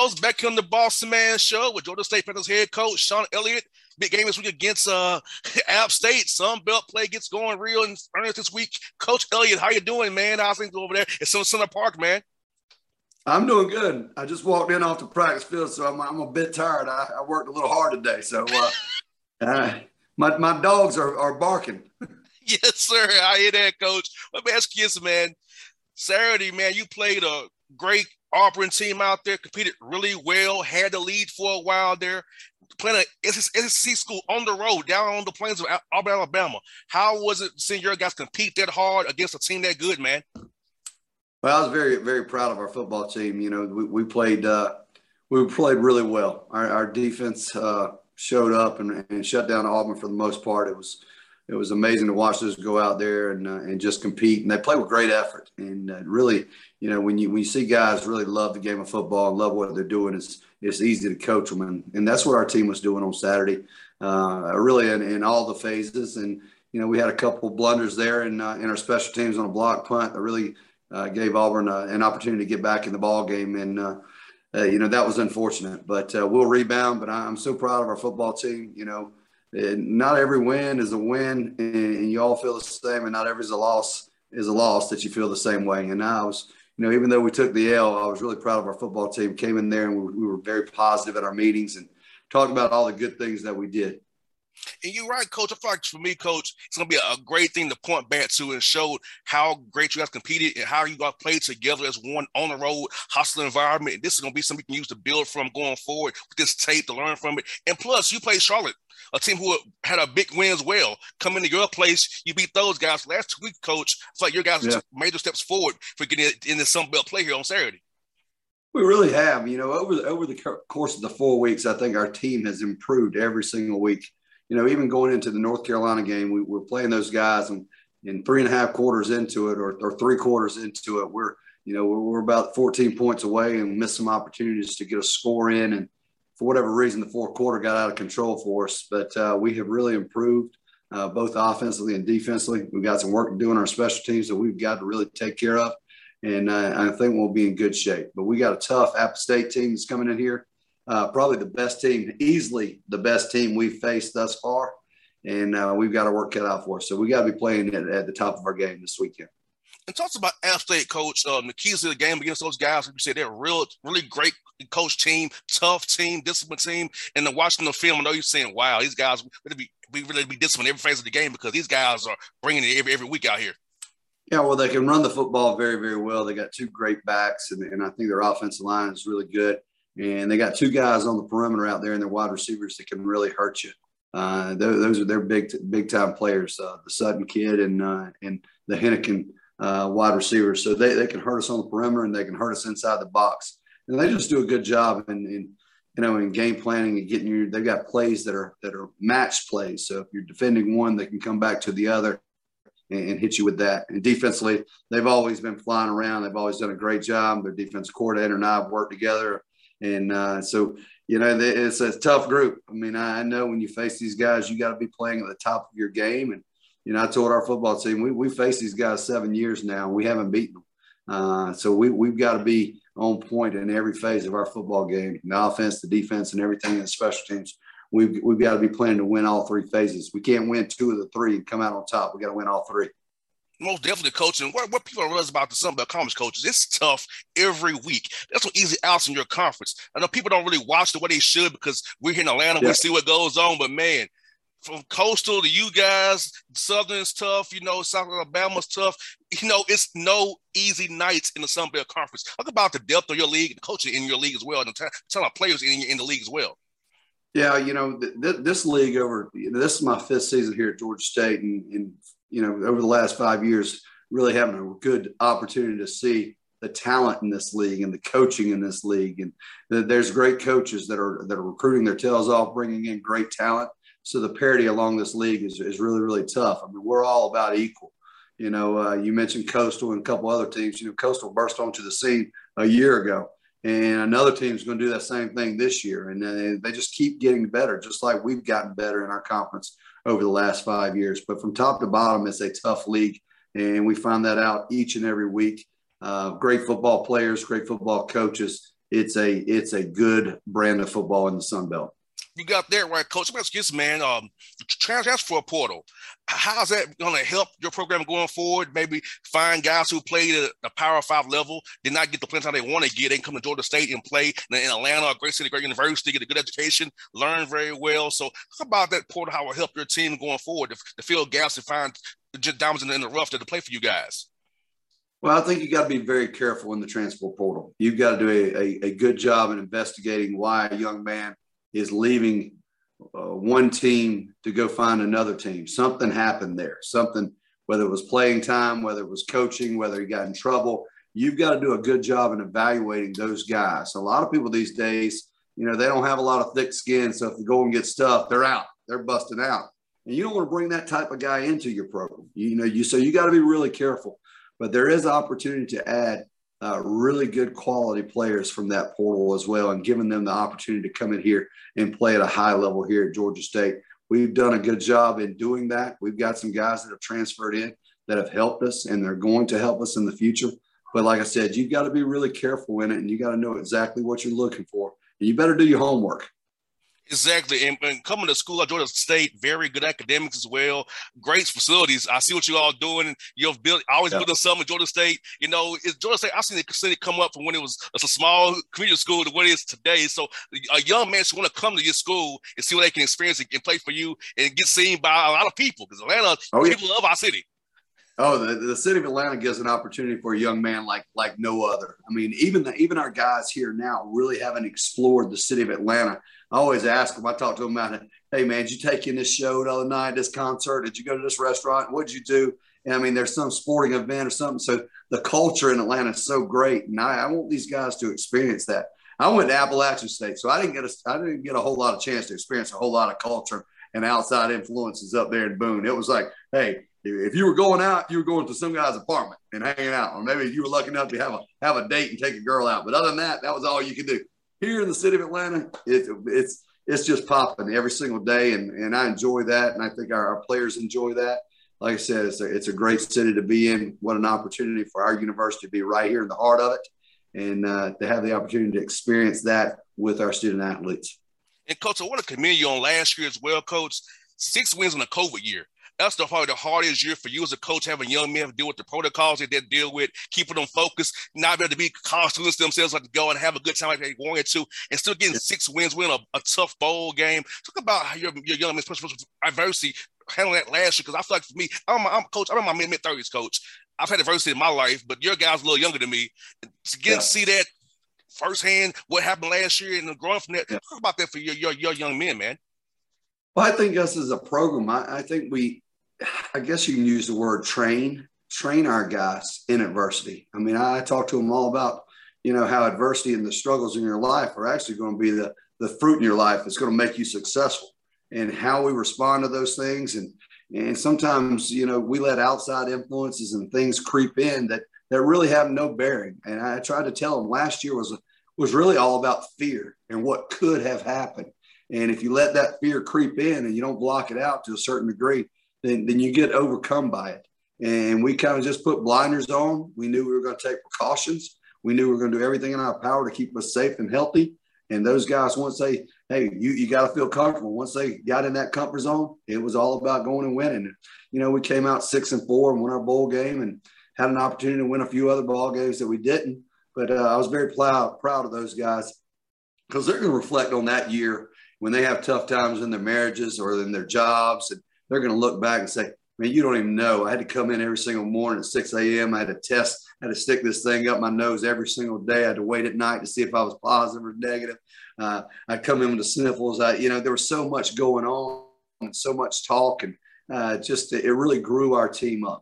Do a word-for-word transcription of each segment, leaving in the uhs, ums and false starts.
Fellas, back on the Boston Man Show with Georgia State Panthers head coach Sean Elliott. Big game this week against uh, App State. Sun Belt play gets going real in earnest this week. Coach Elliott, how you doing, man? How's things over there at Center Park, man? I'm doing good. I just walked in off the practice field, so I'm, I'm a bit tired. I, I worked a little hard today, so uh, uh, my my dogs are, are barking. Yes, sir. I hear that, Coach. Let me ask you this, man. Saturday, man, you played a great Auburn team out there, competed really well, had the lead for a while there, playing an S E C school on the road, down on the plains of Auburn, Alabama. How was it seeing your guys compete that hard against a team that good, man? Well, I was very, very proud of our football team. You know, we, we played uh, we played really well. Our, our defense uh, showed up and, and shut down Auburn for the most part. It was it was amazing to watch those go out there and uh, and just compete. And they play with great effort. And uh, really, you know, when you when you see guys really love the game of football and love what they're doing, it's it's easy to coach them. And, and that's what our team was doing on Saturday, uh, really in, in all the phases. And you know, we had a couple of blunders there in uh, in our special teams on a block punt that really Uh, gave Auburn uh, an opportunity to get back in the ball game, and uh, uh, you know that was unfortunate. But uh, we'll rebound. But I'm so proud of our football team. You know, not every win is a win, and you all feel the same. And not every is a loss is a loss that you feel the same way. And I was, you know, even though we took the L, I was really proud of our football team. Came in there and we, we were very positive at our meetings and talked about all the good things that we did. And you're right, Coach. I feel like for me, Coach, it's going to be a great thing to point back to and show how great you guys competed and how you guys played together as one on the road, hostile environment. And this is going to be something you can use to build from going forward with this tape to learn from it. And plus, you played Charlotte, a team who had a big win as well. Coming to your place, you beat those guys. Last week, Coach, I feel like your guys yeah. took major steps forward for getting in the Sun Belt play here on Saturday. We really have. You know, over the, over the course of the four weeks, I think our team has improved every single week. You know, even going into the North Carolina game, we were playing those guys, and in three and a half quarters into it, or, or three quarters into it, we're, you know, we're, we're about fourteen points away and missed some opportunities to get a score in. And for whatever reason, the fourth quarter got out of control for us. But uh, we have really improved uh, both offensively and defensively. We've got some work to do on our special teams that we've got to really take care of. And uh, I think we'll be in good shape. But we got a tough App State team that's coming in here. Uh, probably the best team, easily the best team we've faced thus far. And uh, we've got our work cut out for us. So we got to be playing at, at the top of our game this weekend. And talk about App State, Coach. Um, the keys to the game against those guys, like you said, they're a real, really great coach team, tough team, disciplined team. And then watching the film, I know you're saying, wow, these guys really be, we really be disciplined every phase of the game because these guys are bringing it every, every week out here. Yeah, well, they can run the football very, very well. They got two great backs, and, and I think their offensive line is really good. And they got two guys on the perimeter out there and their wide receivers that can really hurt you. Uh, those, those are their big, big time players, uh, the Sutton kid and uh, and the Henneken uh, wide receivers. So they, they can hurt us on the perimeter and they can hurt us inside the box. And they just do a good job in, in you know, in game planning and getting you. They've got plays that are that are match plays. So if you're defending one, they can come back to the other and, and hit you with that. And defensively, they've always been flying around. They've always done a great job. Their defensive coordinator and I have worked together. And uh, so, you know, it's a tough group. I mean, I know when you face these guys, you got to be playing at the top of your game. And, you know, I told our football team, we we faced these guys seven years now, and we haven't beaten them. Uh, so we, we've got to be on point in every phase of our football game, the offense, the defense, and everything in the special teams. We've, we've got to be planning to win all three phases. We can't win two of the three and come out on top. We got to win all three. Most definitely, coach. And what, what people don't realize about the Sun Belt Conference, coaches, it's tough every week. That's what easy outs in your conference. I know people don't really watch the way they should because we're here in Atlanta. Yeah. We see what goes on. But, man, from Coastal to you guys, Southern's tough. You know, South Alabama's tough. You know, it's no easy nights in the Sun Belt Conference. Talk about the depth of your league, the coaching in your league as well, and the ton of players in, in the league as well. Yeah, you know, th- th- this league over – this is my fifth season here at Georgia State, and, and – you know, over the last five years, really having a good opportunity to see the talent in this league and the coaching in this league. And there's great coaches that are that are recruiting their tails off, bringing in great talent. So the parity along this league is, is really, really tough. I mean, we're all about equal. You know, uh, you mentioned Coastal and a couple other teams. You know, Coastal burst onto the scene a year ago, and another team is going to do that same thing this year. And uh, they just keep getting better, just like we've gotten better in our conference over the last five years. But from top to bottom, it's a tough league, and we find that out each and every week. Uh, great football players, great football coaches, it's a it's a good brand of football in the Sun Belt. You got that right, Coach. Let's get man. Um, transfer portal. How's that going to help your program going forward? Maybe find guys who played at a Power Five level, did not get the playing time they want to get. They can come to Georgia State and play in Atlanta, a great city, great university, get a good education, learn very well. So, how about that portal? How will help your team going forward to, to fill gaps and find diamonds in the, in the rough to play for you guys? Well, I think you got to be very careful in the transfer portal. You've got to do a, a, a good job in investigating why a young man is leaving uh, one team to go find another team. Something happened there. Something, whether it was playing time, whether it was coaching, whether he got in trouble. You've got to do a good job in evaluating those guys. A lot of people these days, you know, they don't have a lot of thick skin. So if they go and get stuff, they're out. They're busting out. And you don't want to bring that type of guy into your program. You know, you so you got to be really careful. But there is opportunity to add Uh, really good quality players from that portal as well, and giving them the opportunity to come in here and play at a high level here at Georgia State. We've done a good job in doing that. We've got some guys that have transferred in that have helped us, and they're going to help us in the future. But like I said, you've got to be really careful in it, and you got to know exactly what you're looking for. And you better do your homework. Exactly. And, and coming to school at Georgia State, very good academics as well. Great facilities. I see what you all doing. You've built, always yeah. building something at Georgia State. You know, it's Georgia State. I've seen the city come up from when it was a small community school to what it is today. So a young man should want to come to your school and see what they can experience and play for you and get seen by a lot of people, because Atlanta, oh, yeah. people love our city. Oh, the, the city of Atlanta gives an opportunity for a young man like like no other. I mean, even the, even our guys here now really haven't explored the city of Atlanta. I always ask them, I talk to them about it. Hey, man, did you take in this show the other night, this concert? Did you go to this restaurant? What did you do? And I mean, there's some sporting event or something. So the culture in Atlanta is so great. And I, I want these guys to experience that. I went to Appalachian State, so I didn't get a, I didn't get a whole lot of chance to experience a whole lot of culture and outside influences up there in Boone. It was like, hey, if you were going out, you were going to some guy's apartment and hanging out, or maybe you were lucky enough to have a have a date and take a girl out. But other than that, that was all you could do. Here in the city of Atlanta, it, it's it's just popping every single day, and, and I enjoy that, and I think our, our players enjoy that. Like I said, it's a, it's a great city to be in. What an opportunity for our university to be right here in the heart of it, and uh, to have the opportunity to experience that with our student athletes. And, Coach, I want to commend you on last year as well, Coach. Six wins in a COVID year. That's the probably the hardest year for you as a coach, having young men deal with the protocols they did deal with, keeping them focused, not be able to be college students themselves, like to go and have a good time like they wanted to, and still getting six wins, winning a, a tough bowl game. Talk about how your, your young men, especially adversity, handling that last year. Because I feel like for me, I'm, I'm a coach. I'm in my mid thirties, coach. I've had adversity in my life, but your guys a little younger than me. To get yeah. to see that firsthand, what happened last year, and growing from that. Yeah. Talk about that for your, your your young men, man. Well, I think us as a program, I, I think we. I guess you can use the word train, train our guys in adversity. I mean, I talk to them all about, you know, how adversity and the struggles in your life are actually going to be the, the fruit in your life that's going to make you successful, and how we respond to those things. And, and sometimes, you know, we let outside influences and things creep in that, that really have no bearing. And I tried to tell them last year was, was really all about fear and what could have happened. And if you let that fear creep in and you don't block it out to a certain degree, Then, then you get overcome by it. And we kind of just put blinders on. We knew we were going to take precautions. We knew we were going to do everything in our power to keep us safe and healthy. And those guys, once they, hey, you, you got to feel comfortable. Once they got in that comfort zone, it was all about going and winning. You know, we came out six and four and won our bowl game and had an opportunity to win a few other ball games that we didn't. But uh, I was very proud, proud of those guys, because they're going to reflect on that year when they have tough times in their marriages or in their jobs, and they're going to look back and say, man, you don't even know. I had to come in every single morning at six a.m. I had to test. I had to stick this thing up my nose every single day. I had to wait at night to see if I was positive or negative. Uh, I'd come in with the sniffles. I, you know, there was so much going on and so much talk, and uh, just it really grew our team up.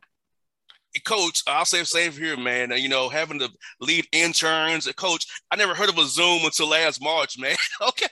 Coach, I'll say the same here, man. You know, having to lead interns. Coach, I never heard of a Zoom until last March, man. Okay.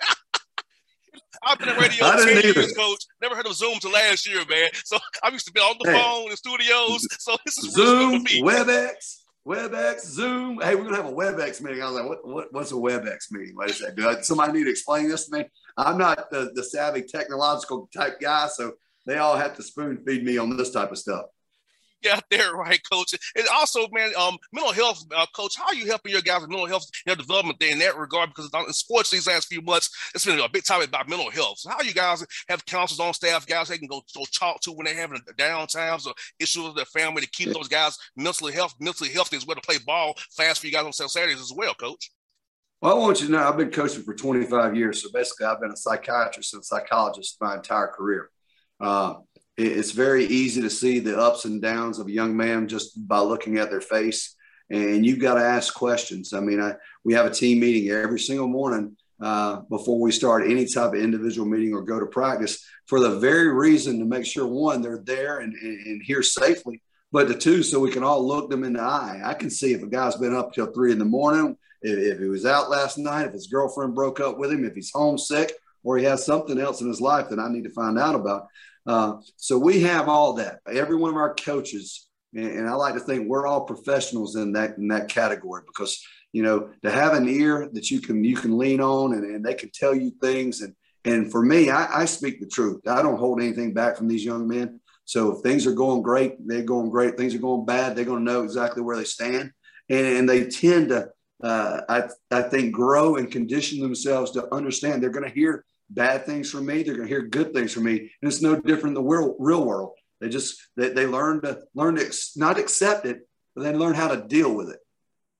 I've been in radio ten years, Coach. Never heard of Zoom until last year, man. So I used to be on the hey. phone in studios. So this is Zoom, for me. WebEx, WebEx, Zoom. Hey, we're gonna have a WebEx meeting. I was like, what, what what's a WebEx meeting? What is that? Do I, somebody need to explain this to me? I'm not the, the savvy technological type guy, so they all have to spoon feed me on this type of stuff. Yeah, there, right, coach. And also, man, um, mental health, uh, coach. How are you helping your guys with mental health, their development there in that regard? Because in sports these last few months, it's been a big topic about mental health. So, how you guys have counselors on staff, guys they can go, go talk to when they're having down times or issues with their family to keep those guys mentally health, mentally healthy as well to play ball fast for you guys on Saturdays as well, coach. Well, I want you to know I've been coaching for twenty-five years. So basically, I've been a psychiatrist and a psychologist my entire career. Uh, it's very easy to see the ups and downs of a young man just by looking at their face. And you've got to ask questions. I mean, I, we have a team meeting every single morning uh, before we start any type of individual meeting or go to practice for the very reason to make sure, one, they're there and, and, and here safely, but the two, so we can all look them in the eye. I can see if a guy's been up till three in the morning, if, if he was out last night, if his girlfriend broke up with him, if he's homesick, or he has something else in his life that I need to find out about. Uh, so we have all that. Every one of our coaches, and, and I like to think we're all professionals in that in that category because, you know, to have an ear that you can you can lean on and, and they can tell you things. And and for me, I, I speak the truth. I don't hold anything back from these young men. So if things are going great, they're going great. Things are going bad, they're going to know exactly where they stand. And, and they tend to, uh, I, I think, grow and condition themselves to understand they're going to hear bad things from me. They're going to hear good things from me. And it's no different in the real, real world. They just, they, they learn to learn to ex, not accept it, but then learn how to deal with it.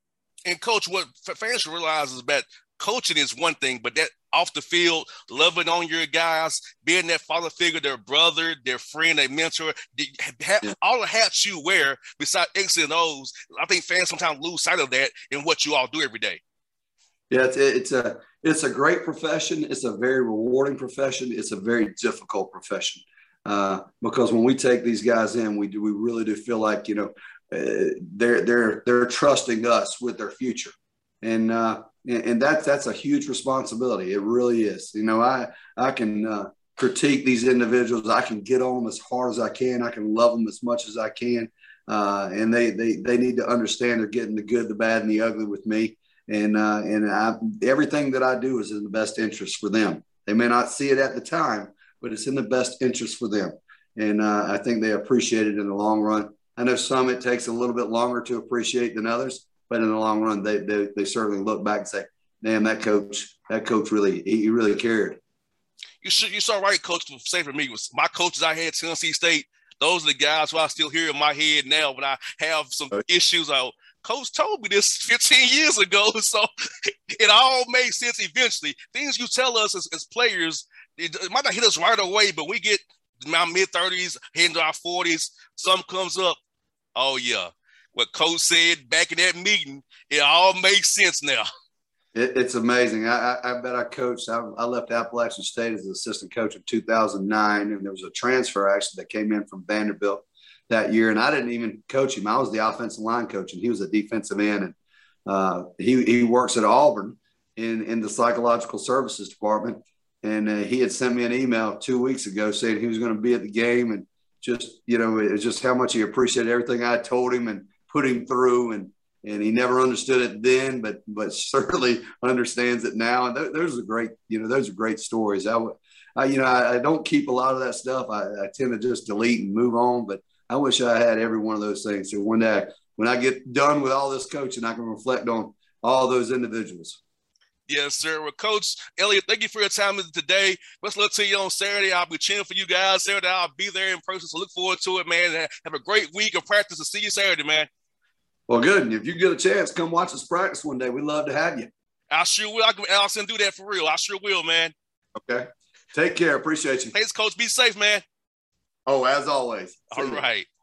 And coach, what fans should realize is that coaching is one thing, but that off the field, loving on your guys, being that father figure, their brother, their friend, their mentor, have, yeah. all the hats you wear besides X and O's, I think fans sometimes lose sight of that in what you all do every day. Yeah, it's, it's a it's a great profession. It's a very rewarding profession. It's a very difficult profession uh, because when we take these guys in, we do we really do feel like, you know, uh, they're they're they're trusting us with their future, and uh, and that's that's a huge responsibility. It really is. You know, I I can uh, critique these individuals. I can get on them as hard as I can. I can love them as much as I can, uh, and they they they need to understand they're getting the good, the bad, and the ugly with me. And uh, and I, everything that I do is in the best interest for them. They may not see it at the time, but it's in the best interest for them. And uh, I think they appreciate it in the long run. I know some it takes a little bit longer to appreciate than others, but in the long run, they they, they certainly look back and say, "Damn, that coach, that coach really he really cared." You should, you saw right, coach. Say for me, was my coaches I had at Tennessee State. Those are the guys who I still hear in my head now when I have some issues. I Coach told me this fifteen years ago, so it all made sense eventually. Things you tell us as, as players, it, it might not hit us right away, but we get my mid-thirties, heading to our forties, something comes up. Oh, yeah. What Coach said back in that meeting, it all makes sense now. It, it's amazing. I, I, I bet I coached. I, I left Appalachian State as an assistant coach in two thousand nine, and there was a transfer actually that came in from Vanderbilt that year, and I didn't even coach him. I was the offensive line coach, and he was a defensive end. And uh, he he works at Auburn in in the psychological services department. And uh, he had sent me an email two weeks ago saying he was going to be at the game, and just you know, it was just how much he appreciated everything I told him and put him through. And and he never understood it then, but but certainly understands it now. And th- those are great, you know, those are great stories. I, I you know, I, I don't keep a lot of that stuff. I, I tend to just delete and move on, but I wish I had every one of those things. So one day when I get done with all this coaching, I can reflect on all those individuals. Yes, sir. Well, Coach Elliott, thank you for your time today. Let's look to you on Saturday. I'll be cheering for you guys Saturday. I'll be there in person, so look forward to it, man. Have a great week of practice. I'll see you Saturday, man. Well, good. And if you get a chance, come watch us practice one day. We'd love to have you. I sure will. I can Allison do that for real. I sure will, man. Okay. Take care. Appreciate you. Thanks, Coach. Be safe, man. Oh, as always. All right.